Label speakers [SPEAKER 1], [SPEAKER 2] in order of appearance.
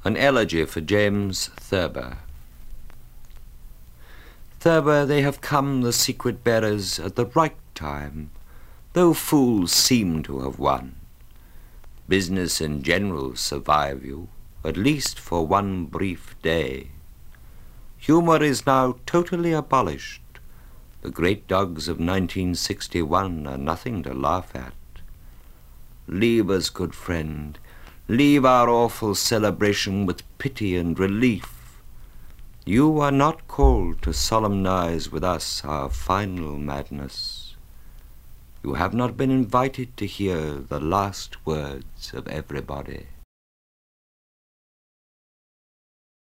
[SPEAKER 1] An elegy for James Thurber. Thurber, they have come, the secret bearers, at the right time, though fools seem to have won. Business in general survive you, at least for one brief day. Humour is now totally abolished. The great dogs of 1961 are nothing to laugh at. Leave us, good friend, leave our awful celebration with pity and relief. You are not called to solemnize with us our final madness. You have not been invited to hear the last words of everybody.